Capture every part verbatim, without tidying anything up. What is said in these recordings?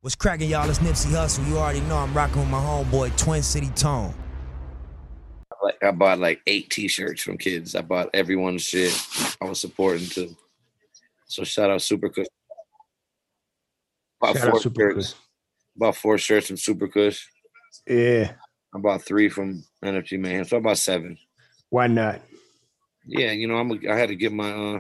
What's cracking, y'all? It's Nipsey Hussle. You already know I'm rocking with my homeboy, Twin City Tone. Like I bought like eight T-shirts from kids. I bought everyone's shit. I was supporting too. So shout out Super Kush. Bought Shout four out Super shirts. Kush. Bought four shirts from Super Kush. Yeah. I bought three from N F G Mayhem. So I bought seven. Why not? Yeah, you know, I'm. A, I had to get my. Uh,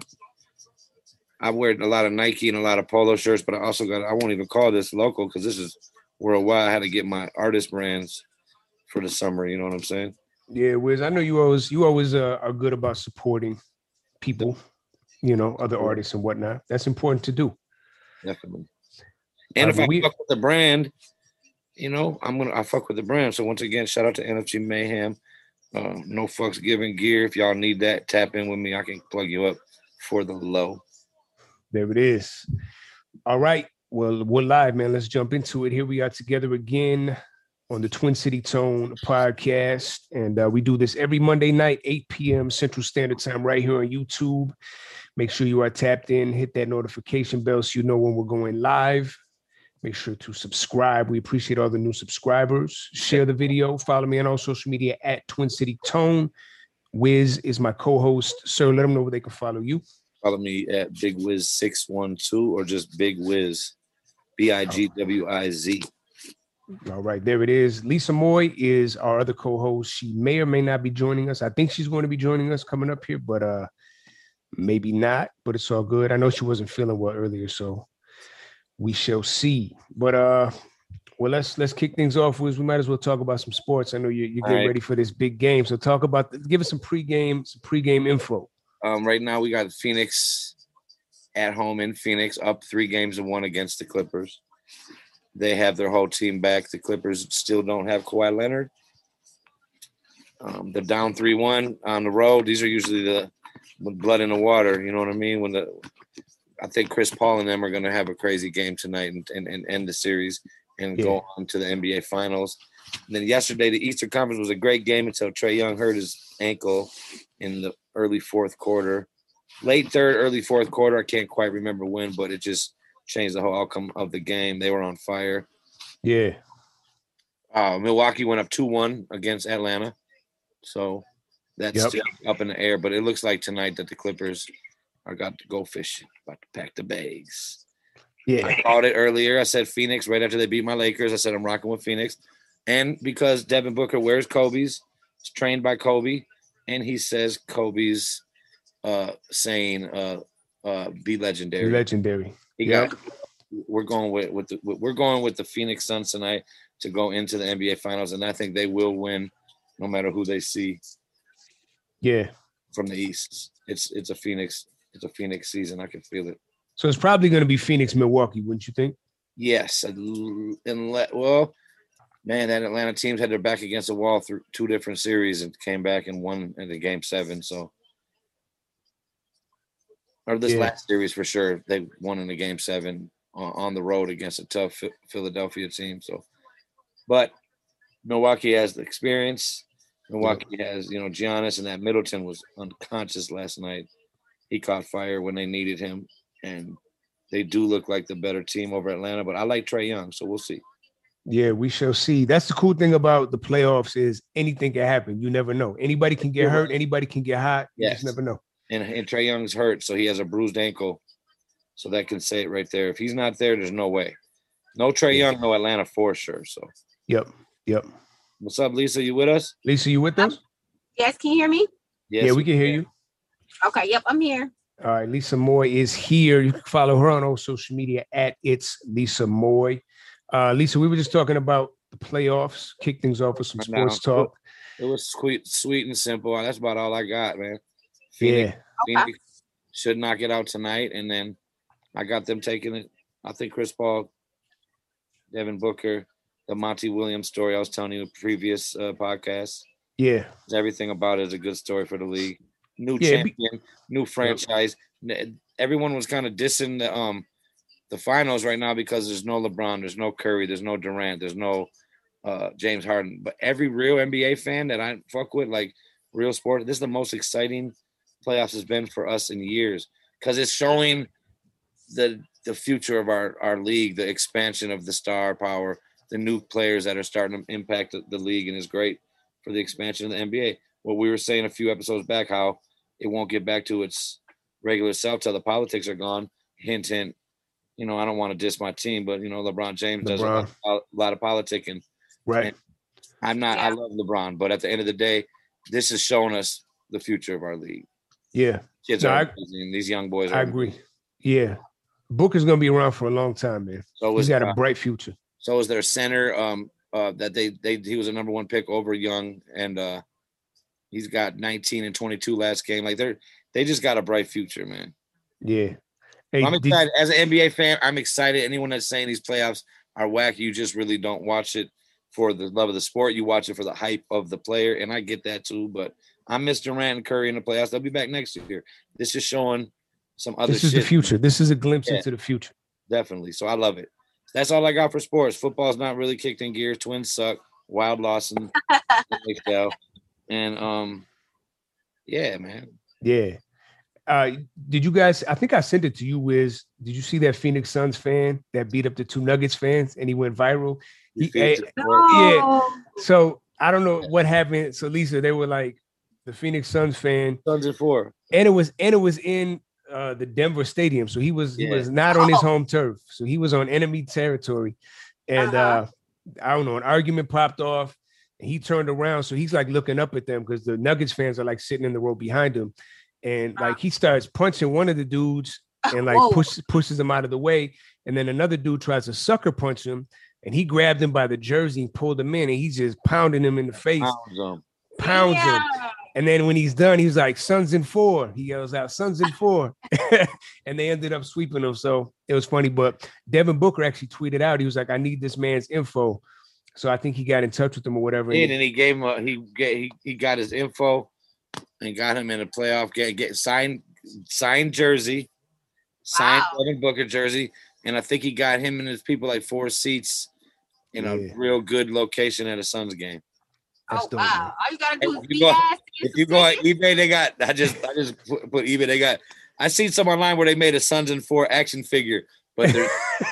I wear a lot of Nike and a lot of polo shirts, but I also got. I won't even call this local because this is worldwide. I had to get my artist brands for the summer. You know what I'm saying? Yeah, Wiz. I know you always you always uh, are good about supporting people, you know, other artists and whatnot. That's important to do. Definitely. And Uh, if I we- fuck with the brand, you know, I'm gonna I fuck with the brand. So once again, shout out to N F G Mayhem. Uh, no fucks given gear. If y'all need that, tap in with me. I can plug you up for the low. There it is. All right. Well, we're live, man. Let's jump into it. Here we are together again on the Twin City Tone podcast. And uh, we do this every Monday night, eight p.m. Central Standard Time, right here on YouTube. Make sure you are tapped in, hit that notification bell so you know when we're going live. Make sure to subscribe. We appreciate all the new subscribers. Share the video. Follow me on all social media at Twin City Tone. Wiz is my co-host. Sir, let them know where they can follow you. Follow me at Big Wiz six one two or just Big Wiz, B I G W I Z. All right, there it is. Lisa Moy is our other co-host. She may or may not be joining us. I think she's going to be joining us coming up here, but uh, maybe not. But it's all good. I know she wasn't feeling well earlier, so we shall see. But uh, well, let's let's kick things off with. We might as well talk about some sports. I know you're, you're getting right. ready for this big game, so talk about. Give us some pregame, some pregame info. Um, right now we got Phoenix at home in Phoenix, up three games to one against the Clippers. They have their whole team back. The Clippers still don't have Kawhi Leonard. Um, they're down three one on the road. These are usually the with blood in the water. You know what I mean? When the I think Chris Paul and them are going to have a crazy game tonight and, and, and end the series and yeah. go on to the N B A Finals. And then yesterday, the Eastern Conference was a great game until Trae Young hurt his ankle in the early fourth quarter. Late third, early fourth quarter. I can't quite remember when, but it just changed the whole outcome of the game. They were on fire. Yeah. Uh, Milwaukee went up two one against Atlanta. So that's Yep. still up in the air. But it looks like tonight that the Clippers are got to go fishing, about to pack the bags. Yeah. I called it earlier. I said Phoenix right after they beat my Lakers. I said I'm rocking with Phoenix. And because Devin Booker wears Kobe's, is trained by Kobe, and he says Kobe's uh, saying uh, uh, be legendary. Legendary. He Yep. got we're going with, with the we're going with the Phoenix Suns tonight to go into the N B A Finals, and I think they will win no matter who they see. Yeah. From the East. It's it's a Phoenix, it's a Phoenix season. I can feel it. So it's probably going to be Phoenix, Milwaukee, wouldn't you think? Yes. And let, well, man, that Atlanta team's had their back against the wall through two different series and came back and won in the game seven. So, or this Yeah. last series for sure, they won in the game seven on, on the road against a tough Philadelphia team. So, but Milwaukee has the experience. Milwaukee yeah. has, you know, Giannis, and that Middleton was unconscious last night. He caught fire when they needed him, and they do look like the better team over Atlanta. But I like Trae Young, so we'll see. Yeah, we shall see. That's the cool thing about the playoffs is anything can happen. You never know. Anybody can get hurt. Anybody can get hot. You yes. just never know. And, and Trae Young's hurt, so he has a bruised ankle. So that can say it right there. If he's not there, there's no way. No Trae yeah. Young, no Atlanta for sure. So. Yep. Yep. What's up, Lisa? You with us? Lisa, you with us? Yes. Can you hear me? Yes, yeah, we can hear you. Okay. Yep. I'm here. All right. Lisa Moy is here. You can follow her on all social media at It's Lisa Moy. Uh, Lisa, we were just talking about the playoffs. Kick things off with some sports no, talk. It was sweet, sweet and simple. That's about all I got, man. Phoenix, yeah. Phoenix should knock it out tonight, and then I got them taking it. I think Chris Paul, Devin Booker, the Monty Williams story I was telling you in the previous uh, podcast. Yeah. Everything about it is a good story for the league. New yeah, champion, be- new franchise. Everyone was kind of dissing the um the finals right now because there's no LeBron, there's no Curry, there's no Durant, there's no uh, James Harden. But every real N B A fan that I fuck with, like real sport, this is the most exciting playoffs has been for us in years because it's showing the the future of our, our league, the expansion of the star power, the new players that are starting to impact the, the league, and is great for the expansion of the N B A. What we were saying a few episodes back, how it won't get back to its regular self till the politics are gone. Hint, hint. You know, I don't want to diss my team, but you know, LeBron James LeBron. does a lot, a lot of politicking. Right. And I'm not. Yeah. I love LeBron, but at the end of the day, this is showing us the future of our league. Yeah, kids no, are I, amazing. These young boys. Are I agree. Amazing. Yeah, Booker's gonna be around for a long time, man. So he's got uh, a bright future. So is their center. Um, uh, that they they he was a number one pick over Young, and uh, he's got nineteen and twenty-two last game. Like they're they just got a bright future, man. Yeah. Hey, I'm excited did, as an N B A fan. I'm excited. Anyone that's saying these playoffs are whack, you just really don't watch it for the love of the sport. You watch it for the hype of the player, and I get that too. But I'm Mister Durant and Curry in the playoffs. They'll be back next year. This is showing some other. This is shit. the future. This is a glimpse yeah, into the future. Definitely. So I love it. That's all I got for sports. Football's not really kicked in gear. Twins suck. Wild Lawson, and um, yeah, man. Yeah. Uh, did you guys? I think I sent it to you. Wiz, did you see that Phoenix Suns fan that beat up the two Nuggets fans and he went viral? He, he, no. Yeah. So I don't know what happened. So Lisa, they were like the Phoenix Suns fan. Suns and four. And it was and it was in uh, the Denver Stadium. So he was yeah. he was not on his home turf. So he was on enemy territory. And uh-huh. uh, I don't know, an argument popped off. And he turned around. So he's like looking up at them because the Nuggets fans are like sitting in the row behind him. And like he starts punching one of the dudes and like push, pushes him out of the way. And then another dude tries to sucker punch him. And he grabbed him by the jersey and pulled him in. And he's just pounding him in the face. Pounds him. Pounds yeah. him. And then when he's done, he's like, Suns in four. He yells out, Suns in four. And they ended up sweeping him. So it was funny. But Devin Booker actually tweeted out, he was like, I need this man's info. So I think he got in touch with him or whatever. And, and he gave him a, he, he, he got his info. And got him in a playoff game, get signed, signed jersey, signed wow. Devin Booker jersey, and I think he got him and his people like four seats in yeah. a real good location at a Suns game. That's oh dope, wow! Man. All you gotta do if is you go, if you go on eBay, they got. I just I just put, put eBay. They got. I seen some online where they made a Suns and four action figure, but there's.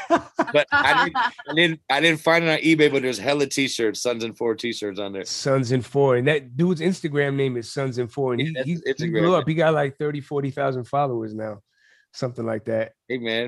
But I didn't, I didn't, I didn't find it on eBay. But there's hella T-shirts, Suns and Four T-shirts on there. Suns and Four, and that dude's Instagram name is Suns and Four, and he, yeah, he, he blew up. He got like thirty, forty thousand followers now, something like that. Hey man,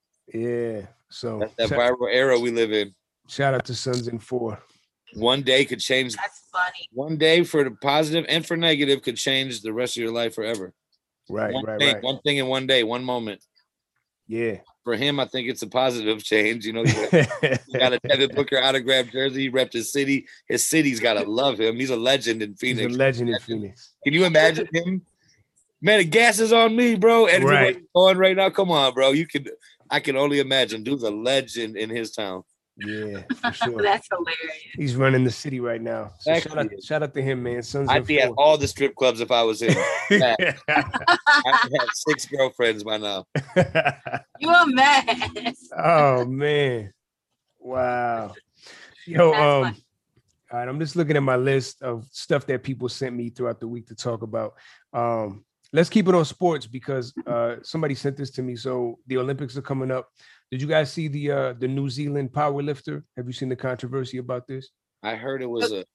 yeah. So that's that shout, viral era we live in. Shout out to Suns and Four. One day could change. That's funny. One day for the positive and for negative could change the rest of your life forever. Right, one right, thing, right. One thing in one day, one moment. Yeah. For him, I think it's a positive change. You know, he got a Devin Booker autographed jersey. He repped his city. His city's got to love him. He's a legend in Phoenix. He's a legend in Phoenix. Can you imagine him? Man, the gas is on me, bro. And right. on right now. Come on, bro. You can. I can only imagine. Dude's a legend in his town. Yeah, for sure. That's hilarious. He's running the city right now. So shout out, shout out to him, man. Sons I'd be four. At all the strip clubs if I was him. I'd have six girlfriends by now. You a mess. Oh man. Wow. Yo, That's um, funny. All right, I'm just looking at my list of stuff that people sent me throughout the week to talk about. Um, let's keep it on sports because uh, somebody sent this to me. So the Olympics are coming up. Did you guys see the uh, the New Zealand power lifter? Have you seen the controversy about this? I heard it was a.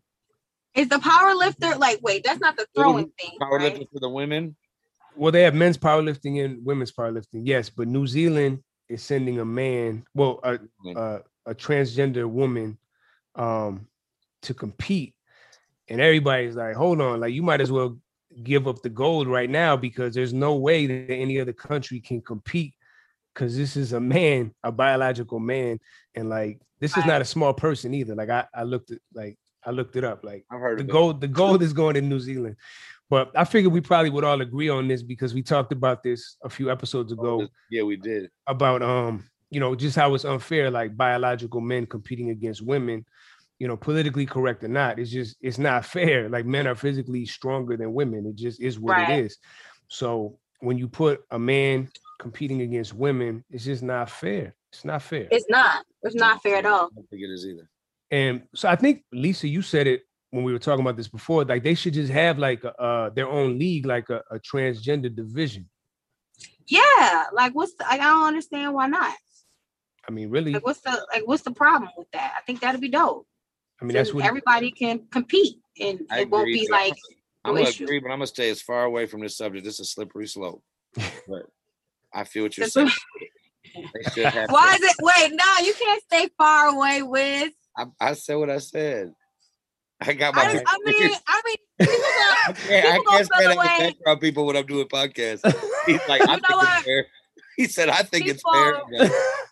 Is the power lifter like? Wait, that's not the throwing thing. Power right? lifter for the women. Well, they have men's powerlifting and women's powerlifting, yes, but New Zealand is sending a man, well, a a, a transgender woman, um, to compete, and everybody's like, "Hold on, like you might as well give up the gold right now because there's no way that any other country can compete." Because this is a man, a biological man, and like this is not a small person either. Like I, I looked at, like I looked it up. Like I've heard the of gold, it. the gold is going to New Zealand. But I figured we probably would all agree on this because we talked about this a few episodes ago. Oh, yeah, we did. About um, you know, just how it's unfair, like biological men competing against women, you know, politically correct or not. It's just it's not fair. Like men are physically stronger than women. It just is what right. it is. So when you put a man competing against women, it's just not fair. It's not fair. It's not. It's not fair at all. I don't think it is either. And so I think, Lisa, you said it when we were talking about this before, like they should just have like a, uh, their own league, like a, a transgender division. Yeah, like what's the, like, I don't understand why not. I mean, really. Like what's the like what's the problem with that? I think that'd be dope. I mean, that's what everybody can compete and I it won't agree, be but like I'm no gonna issue. agree, but I'm gonna stay as far away from this subject. This is a slippery slope. But I feel what you're That's saying. what- They should have Why to- is it? Wait, no, you can't stay far away with. I, I said what I said. I got my. I, just, I mean, I mean, people I gonna, can't, I people can't say gonna that feel with away. background people when I'm doing podcasts. He's like, I You think know it's what? fair. He said, I think it's People-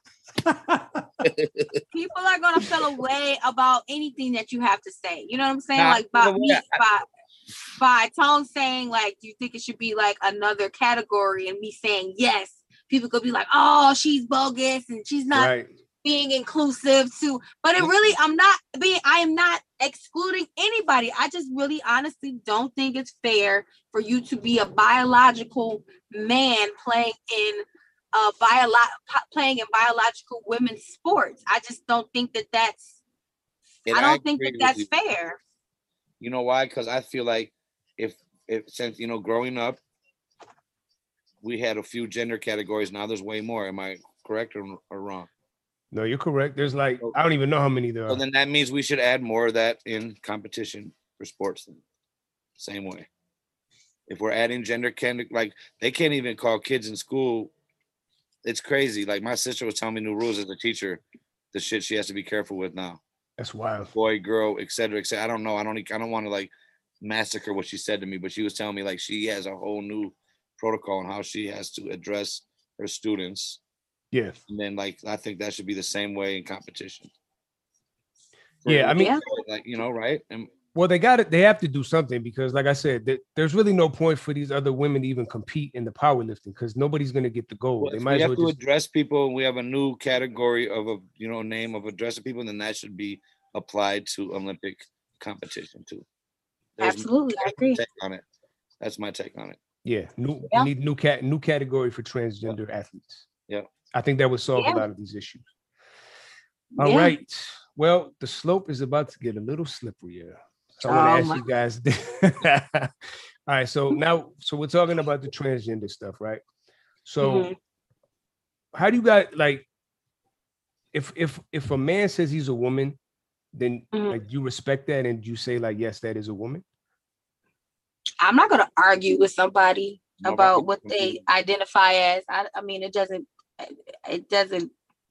fair. People are gonna feel away about anything that you have to say. You know what I'm saying? Nah, like about the me, way by by Tone saying like, do you think it should be like another category? And me saying yes, people could be like, oh, she's bogus and she's not right. being inclusive to. But it really, I'm not being. I am not excluding anybody. I just really, honestly, don't think it's fair for you to be a biological man playing in. Uh, biolo- playing in biological women's sports. I just don't think that that's. And I don't think agree that with that's you. fair. You know why? Because I feel like if if since you know growing up, we had a few gender categories. Now there's way more. Am I correct or, or wrong? No, you're correct. There's like I don't even know how many there So are. then that means we should add more of that in competition for sports. Then, same way. If we're adding gender can like they can't even call kids in school. It's crazy. Like my sister was telling me new rules as a teacher, the shit she has to be careful with now. That's wild. Boy, girl, et cetera, et cetera. I don't know. I don't. I don't want to like massacre what she said to me, but she was telling me like she has a whole new protocol on how she has to address her students. Yeah. And then like I think that should be the same way in competition. Yeah, I mean, Yeah. like you know, right? And well, they got it. They have to do something because, like I said, th- there's really no point for these other women to even compete in the powerlifting because nobody's going to get the gold. well, They if might we as have well to just. address people. We have a new category of a you know name of addressing people, then that should be applied to Olympic competition too. There's Absolutely, I my agree. take on it. That's my take on it. Yeah, new Yeah. we need new cat new category for transgender athletes. Yeah. I think that would solve Yeah. a lot of these issues. All right. Yeah. Well, the slope is about to get a little slipperier. So I want to Oh, ask my- you guys. All right. So now, so we're talking about the transgender stuff, right? So Mhm. how do you guys like if if if a man says he's a woman, then Mhm. like you respect that and you say, like, yes, that is a woman? I'm not gonna argue with somebody No, about but- what they identify as. I, I mean, it doesn't. It doesn't.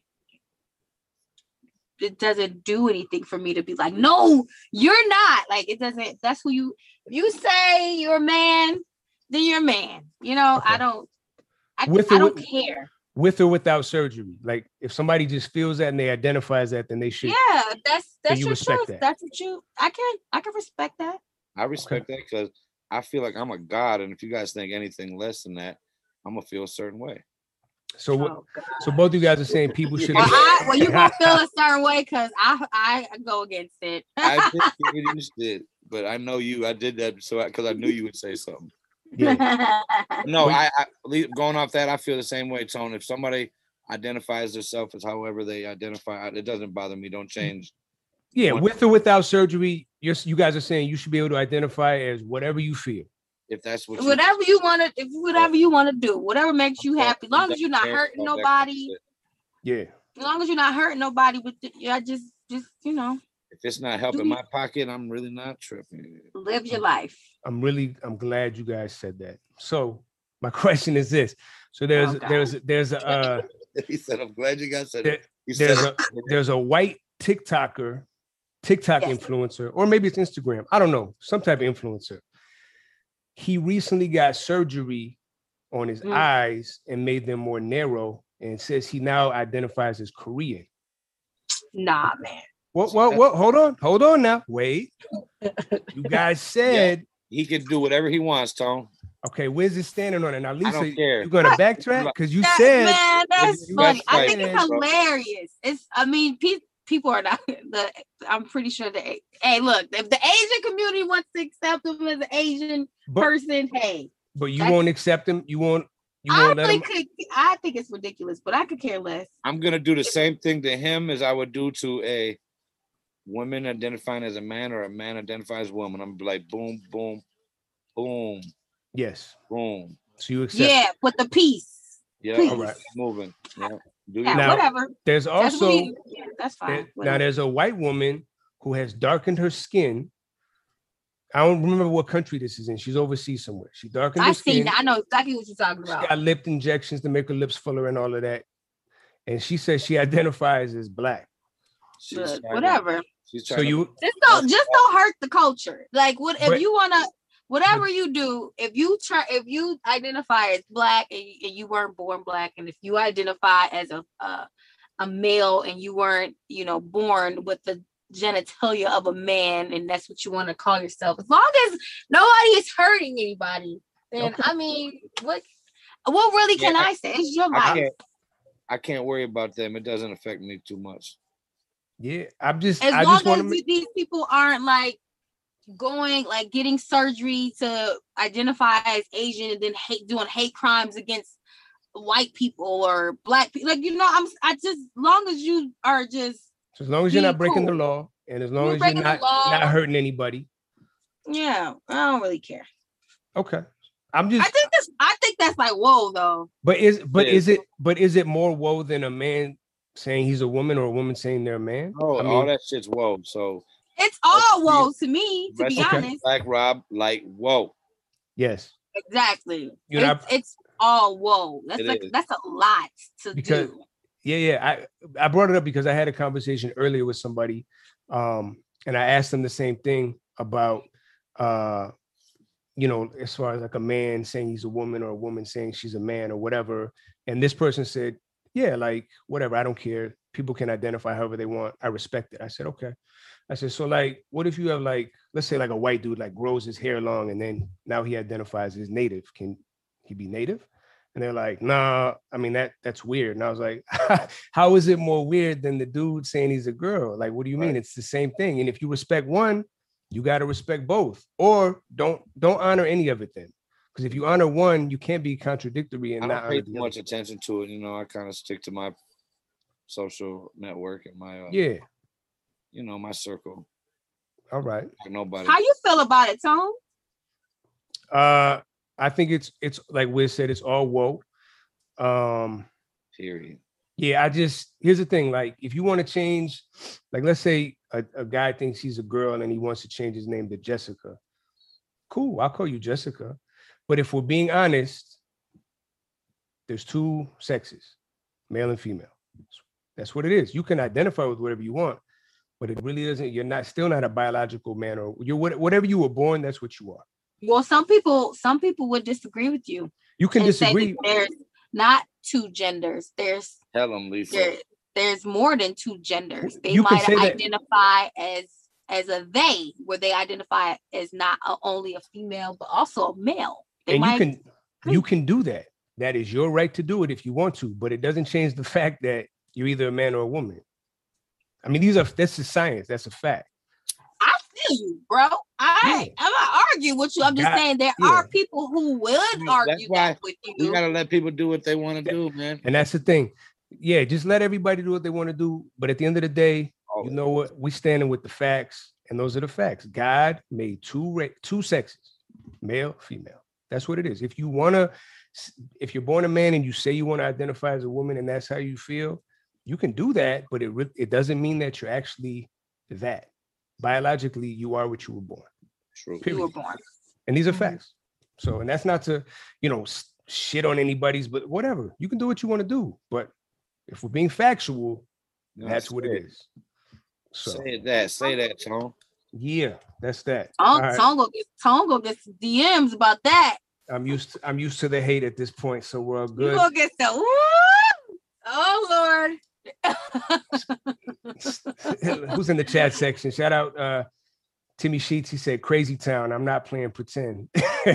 It doesn't do anything for me to be like, no, you're not. Like it doesn't. That's who you. If you say you're a man, then you're a man. You know, I Okay. don't. I, With I or don't with- care. With or without surgery? Like if somebody just feels that and they identify as that, then they should. Yeah, that's that's you your respect truth. that? That's what you. I can. I can respect that. I respect that because I feel like I'm a god, and if you guys think anything less than that, I'm gonna feel a certain way. So what? Oh, God. So both of you guys are saying people should. Well, I, well, you gonna feel a certain way because I I go against it. I did what you did, but I know you. I did that so because I, knew you would say something. Yeah. No, Well, I, I le- going off that, I feel the same way, Tone. If somebody identifies themselves as however they identify, it doesn't bother me. Don't change. Yeah, One- with or without surgery, you're, you guys are saying you should be able to identify as whatever you feel. If that's what you, whatever you want to, if whatever you want to do, whatever makes you I'm happy, as long as you're not hurting about that kind of nobody, shit. Yeah. as long as you're not hurting nobody with it, yeah, just just you know, If it's not helping my pocket, I'm really not tripping. live your life. I'm really I'm glad you guys said that. So my question is this. So there's Oh, God. there's there's a uh, He said, "I'm glad you guys said there- it." He said, there's a it. there's a white TikToker, TikTok Yes. influencer, or maybe it's Instagram. I don't know, some type of influencer. He recently got surgery on his Mm. eyes and made them more narrow, and says he now identifies as Korean. Nah, man. Well, well, well, hold on, hold on now. Wait. You guys said, he can do whatever he wants, Tone. okay, where's it standing on it? Now, Lisa, don't care. you're gonna backtrack because you That- said man, that's you funny. I guys think it's fight, bro. hilarious. It's, I mean, pe- people are not. The, I'm pretty sure that. Hey, look, if the Asian community wants to accept him as an Asian but, person, hey, but you that's- won't accept him. You won't. You I won't let really him. could. I think it's ridiculous, but I could care less. I'm gonna do the same thing to him as I would do to a woman identifying as a man or a man identifies as a woman. I'm gonna be like, boom, boom, boom, Yes. boom. So you accept. Yeah, with the peace. Yeah, Please. all right, moving. Yeah, do Yeah, Now, whatever. There's That's also what we- yeah, that's fine. there- now Whatever. there's a white woman who has darkened her skin. I don't remember what country this is in. She's overseas somewhere. She darkened her I've seen skin. that. I know exactly what you're talking She about. got lip injections to make her lips fuller and all of that. And she says she identifies as black. She's But trying to- whatever. she's So trying to- you, Just don't just don't hurt the culture. Like what if But- you wanna whatever you do, if you try if you identify as black and you, and you weren't born black, and if you identify as a uh, a male and you weren't, you know, born with the genitalia of a man, and that's what you want to call yourself, as long as nobody is hurting anybody, then Okay. I mean, what what really can Yeah, I say? It's your I life. can't. I can't worry about them. It doesn't affect me too much. yeah, I'm just, As I long just want as to. you- these people aren't like going like getting surgery to identify as Asian and then hate doing hate crimes against white people or black people, like, you know, I'm I just long as you are just As long as you're be not breaking the cool. law, and as long You're as you're breaking the not law. not hurting anybody. yeah, I don't really care. Okay, I'm I just. think that's I think that's like whoa though. But is but Yeah. is it but is it more woe than a man saying he's a woman or a woman saying they're a man? Oh, I all mean, that shit's whoa. So It's all Let's whoa to me, to be rest of honest. Black Rob, like whoa. yes, Exactly. You know, it's, it's all whoa. That's It like is. that's a lot to Because- do. yeah, yeah. I I brought it up because I had a conversation earlier with somebody, um, and I asked them the same thing about, uh, you know, as far as like a man saying he's a woman or a woman saying she's a man or whatever. And this person said, yeah, like whatever, I don't care. People can identify however they want. I respect it. I said, okay. I said, so like, what if you have like, let's say like a white dude like grows his hair long and then now he identifies as native. Can he be native? And they're like, nah, I mean, that that's weird. And I was like, how is it more weird than the dude saying he's a girl? Like, what do you mean? Right. It's the same thing. And if you respect one, you got to respect both, or don't don't honor any of it then. Because if you honor one, you can't be contradictory and I not don't honor pay the too other. much attention to it. You know, I kind of stick to my social network and my, uh, Yeah. you know, my circle. All right. Like nobody. How you feel about it, Tone? Uh, I think it's it's like Wiz said, it's all woke. Um, Period. yeah, I just here's the thing. Like, if you want to change, like, let's say a, a guy thinks he's a girl and he wants to change his name to Jessica. Cool, I'll call you Jessica. But if we're being honest, there's two sexes, male and female. That's what it is. You can identify with whatever you want, but it really doesn't. You're not still not a biological man, or you're what- whatever you were born. That's what you are. Well, some people some people would disagree with you. You can and say that disagree. there's not two genders. There's Tell them, Lisa. there, there's more than two genders. They You can might say that- identify as as a they, where they identify as not a, only a female but also a male. They And you might can you can do that. That is your right to do it if you want to, but it doesn't change the fact that you're either a man or a woman. I mean, these are that's the science. That's a fact. I feel you, bro. I I'm not arguing with you. I'm just God, saying there yeah. are people who would That's argue why that with We you. gotta let people do what they want to do, man. And that's the thing. Yeah, just let everybody do what they want to do. But at the end of the day, Oh, you know what? We standing with the facts, and those are the facts. God made two ra- two sexes, male, female. That's what it is. If you wanna, if you're born a man and you say you want to identify as a woman, and that's how you feel, you can do that. But it re- it doesn't mean that you're actually that. Biologically, you are what you were born. true. You were period. born. And these are Mhm. facts. So, and that's not to, you know, s- shit on anybody's, but whatever. You can do what you want to do. But if we're being factual, No, that's what say it is. So, Say that. Say that, Tone. yeah, that's that. All Tone, right. Tone go get Tone go get some D Ms about that. I'm used to, I'm used to the hate at this point, so we're all You good. gonna get some woo! Oh Lord. Who's in the chat section? Shout out uh Timmy Sheets. He said crazy town. I'm not playing pretend.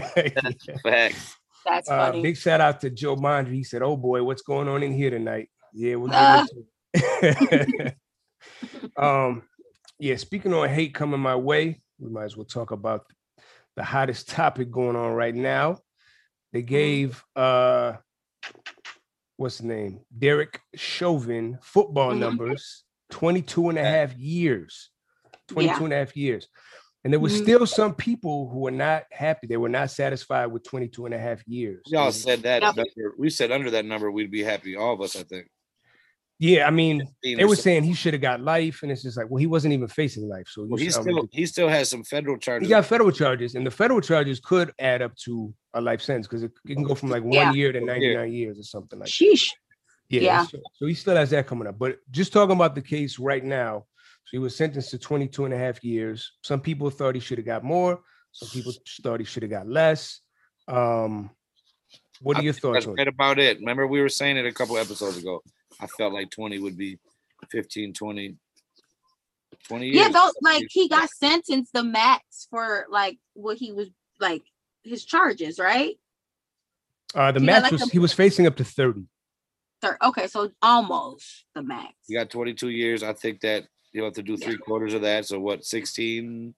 Facts. That's Uh, funny. big shout out to Joe Mondry. He said, "Oh boy, what's going on in here tonight?" Yeah, we're Ah. getting into it. um, yeah. Speaking on hate coming my way, we might as well talk about the hottest topic going on right now. They gave uh, what's the name? Derek Chauvin football Mhm. numbers, twenty-two and a half years. twenty-two Yeah. and a half years. And there was Mhm. still some people who were not happy. They were not satisfied with twenty-two and a half years. Y'all said that Yep. number. We said under that number, we'd be happy. All of us, I think. Yeah, I mean, fifteen they or were so. saying he should have got life, and it's just like, well, he wasn't even facing life. So you Well, he sound still ridiculous. he still has some federal He charges. got federal charges, and the federal charges could add up to a life sentence because it, it can go from like one Yeah. year to ninety-nine years or something like that. Sheesh. Yeah, Yeah. So, so he still has that coming up. But just talking about the case right now, so he was sentenced to twenty-two and a half years. Some people thought he should have got more. Some people thought he should have got less. Um, what are I your think thoughts That's on right it? about it. Remember, we were saying it a couple episodes ago. I felt like twenty would be fifteen, twenty, twenty years. Yeah, those like he got sentenced the max for like what he was like his charges, right? Uh, the he got max like was a- he was facing up to thirty. Thir- Okay, so almost the max. You got twenty-two years. I think that you'll have to do three quarters of that. So what, sixteen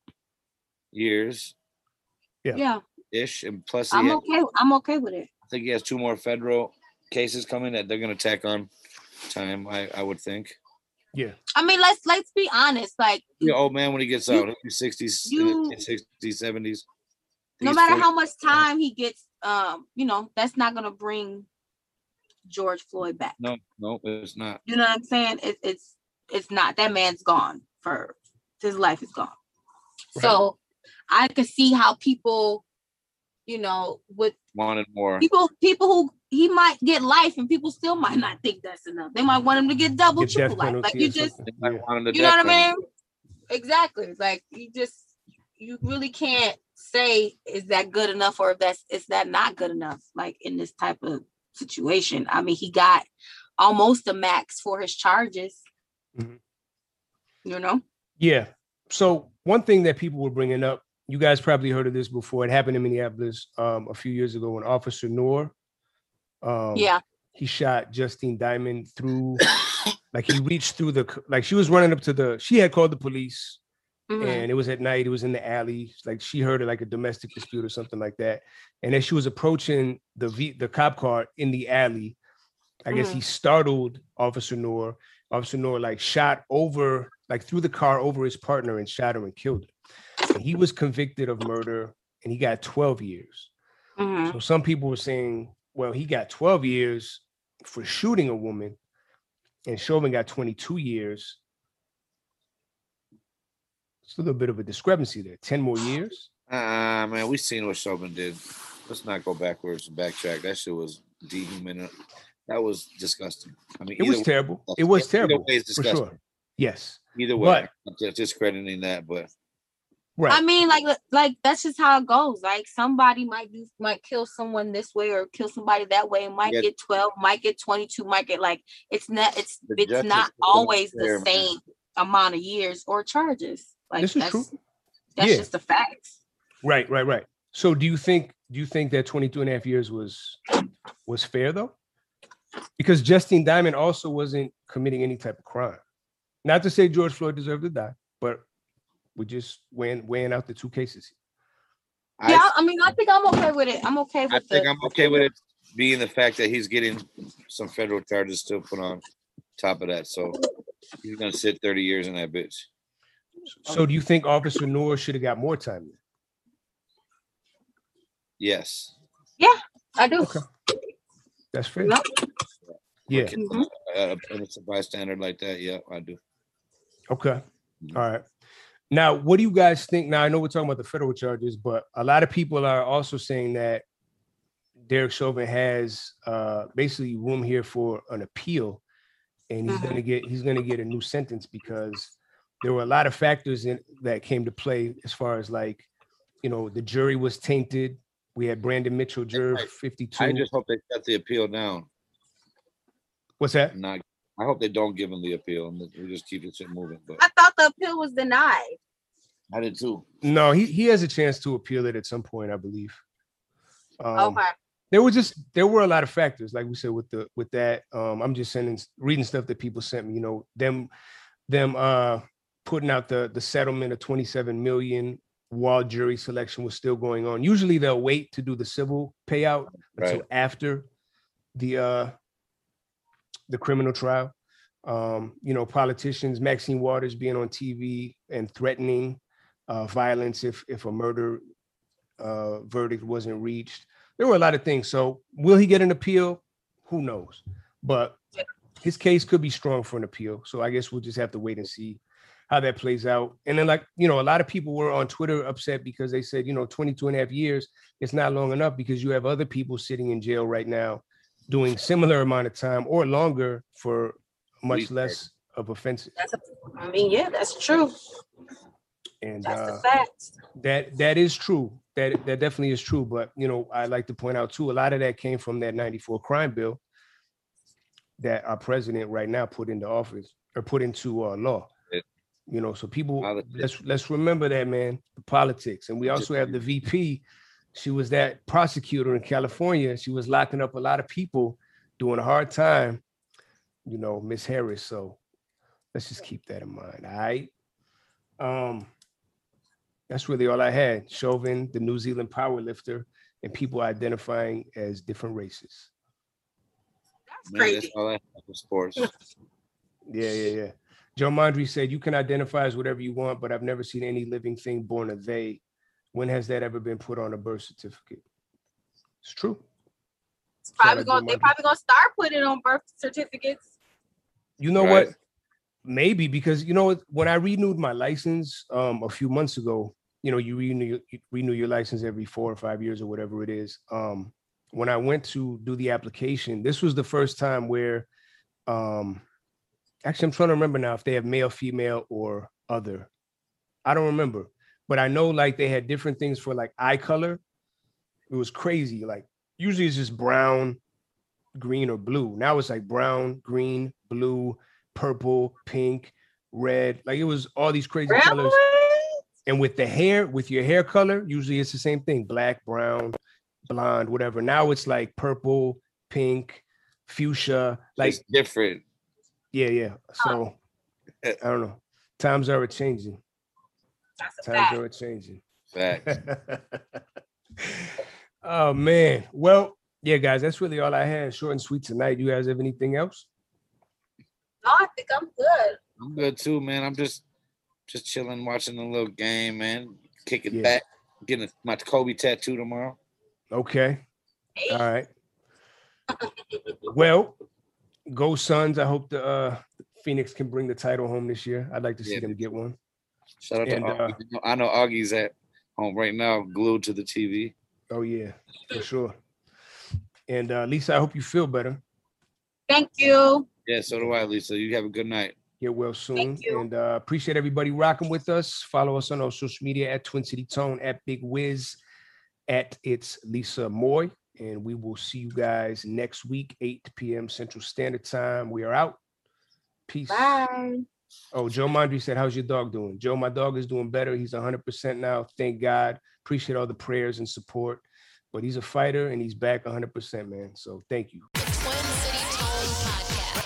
years Yeah. Yeah, ish? And plus, he I'm had- okay. I'm okay with it. I think he has two more federal cases coming that they're going to tack on time. I, I would think. Yeah. I mean, let's let's be honest. Like, The old man when he gets You- out, he'll be sixties, you- sixties, seventies. no He's matter forty. how much time he gets, um, you know, that's not gonna bring George Floyd back. No, no, it's not. You know what I'm saying? It, it's it's not. That man's gone. For his life is gone. So I could see how people, you know, with Wanted more. people people who he might get life and people still might not think that's enough. They might want him to get double, Get death triple life. penalty Like or you just, something. They might Yeah. want him to you know death what I penalty. mean? Exactly. Like you just, you really can't say is that good enough or if that's is that not good enough. Like in this type of situation, I mean, he got almost a max for his charges. Mhm. You know. Yeah. So one thing that people were bringing up, you guys probably heard of this before. It happened in Minneapolis um, a few years ago when Officer Noor, um, Yeah. he shot Justine Diamond through, like he reached through the, like she was running up to the, she had called the police Mhm. and it was at night. It was in the alley. Like she heard it like a domestic dispute or something like that. And as she was approaching the v, the cop car in the alley, I guess he startled Officer Noor. Officer Noor like shot over, like threw the car over his partner and shot her and killed her. And he was convicted of murder and he got twelve years. Mhm. So some people were saying, well, he got twelve years for shooting a woman and Chauvin got twenty-two years. It's a little bit of a discrepancy there. ten more years. Ah, man, we seen what Chauvin did. Let's not go backwards and backtrack. That shit was dehuman. That was disgusting. I mean, It was either- terrible. It was either terrible way, it's for disgusting. sure. Yes. Either way, I'm just discrediting that, but Right. I mean, like, like that's just how it goes. Like somebody might do, might kill someone this way or kill somebody that way, and might Yeah. get twelve, might get twenty-two, might get like it's not, it's The it's justice not system always is fair, the man. same amount of years or charges. Like This is that's true. that's Yeah. just the facts. Right, right, right. So do you think do you think that twenty-two and a half years was was fair though? Because Justine Diamond also wasn't committing any type of crime. Not to say George Floyd deserved to die, but we're just weighing weighing out the two cases. Yeah, I, I mean, I think I'm okay with it. I'm okay with I think the, I'm okay with it being the fact that he's getting some federal charges still put on top of that. So he's gonna sit thirty years in that bitch. So do you think Officer Noor should have got more time? Then? Yes. I do. Okay. That's fair. Yep. Yeah. Mhm. Uh, innocent bystander like that. Yeah, I do. Okay. All right. Now, what do you guys think? Now, I know we're talking about the federal charges, but a lot of people are also saying that Derek Chauvin has uh, basically room here for an appeal, and he's Mhm. going to get he's going to get a new sentence because there were a lot of factors in that came to play as far as like, you know, the jury was tainted. We had Brandon Mitchell, juror I- fifty-two. I just hope they shut the appeal down. What's that? Not. I hope they don't give him the appeal and we just keep the shit moving. But I thought the appeal was denied. I did too. No, he he has a chance to appeal it at some point, I believe. Um, Okay. There were just there were a lot of factors, like we said with the with that. Um, I'm just sending reading stuff that people sent me. You know, them them uh putting out the the settlement of twenty-seven million while jury selection was still going on. Usually they'll wait to do the civil payout until Right. after the uh the criminal trial. Um, you know, politicians, Maxine Waters being on T V and threatening uh, violence if if a murder uh, verdict wasn't reached. There were a lot of things. So will he get an appeal? Who knows? But his case could be strong for an appeal. So I guess we'll just have to wait and see how that plays out. And then, like, you know, a lot of people were on Twitter upset because they said, you know, twenty-two and a half years, it's not long enough because you have other people sitting in jail right now doing similar amount of time or longer for much less of offenses. That's a, I mean, yeah, that's true. And that's uh, the fact. That that is true. That that definitely is true. But, you know, I like to point out, too, a lot of that came from that ninety-four crime bill that our president right now put into office or put into uh, law. You know, so people, politics. let's let's remember that, man, the politics. And we also have the V P. She was that prosecutor in California. She was locking up a lot of people doing a hard time, you know, Miss Harris. So let's just keep that in mind. All right. Um, that's really all I had. Chauvin, the New Zealand power lifter, and people identifying as different races. That's man, crazy. That's all I have for sports. Yeah, yeah, yeah. Joe Mondry said, you can identify as whatever you want, but I've never seen any living thing born a they. When has that ever been put on a birth certificate? It's true. It's probably gonna, they're probably going to start putting it on birth certificates. You know right. what? Maybe because, you know, when I renewed my license um, a few months ago, you know, you renew, you renew your license every four or five years or whatever it is. Um, when I went to do the application, this was the first time where, um, actually, I'm trying to remember now if they have male, female, or other. I don't remember, but I know like they had different things for like eye color. It was crazy. Like usually it's just brown, green, or blue. Now it's like brown, green, blue, purple, pink, red. Like it was all these crazy really? colors. And with the hair, with your hair color, usually it's the same thing: black, brown, blonde, whatever. Now it's like purple, pink, fuchsia. Like it's different. Yeah, yeah. So I don't know. Times are changing. That's a Times fact. are changing. Facts. Oh man. Well, yeah, guys, that's really all I had. Short and sweet tonight. You guys have anything else? No, I think I'm good. I'm good too, man. I'm just just chilling, watching a little game, man. Kicking Yeah. back, getting my Kobe tattoo tomorrow. Okay. All right. Well, go Suns. I hope the uh, Phoenix can bring the title home this year. I'd like to see Yeah. them get one. Shout out And, to uh, Augie. I know Augie's at home right now, glued to the T V. Oh yeah, for sure. And uh, Lisa, I hope you feel better. Thank you. Yeah, so do I, Lisa. You have a good night. Get well soon. Thank you. And uh, appreciate everybody rocking with us. Follow us on our social media at Twin City Tone, at Big Wiz, at It's Lisa Moy. And we will see you guys next week, eight p.m. Central Standard Time. We are out. Peace. Bye. Oh, Joe Mondry said, how's your dog doing? Joe, my dog is doing better. He's one hundred percent now. Thank God. Appreciate all the prayers and support. But he's a fighter and he's back one hundred percent, man. So thank you. The Twin City Tone Podcast.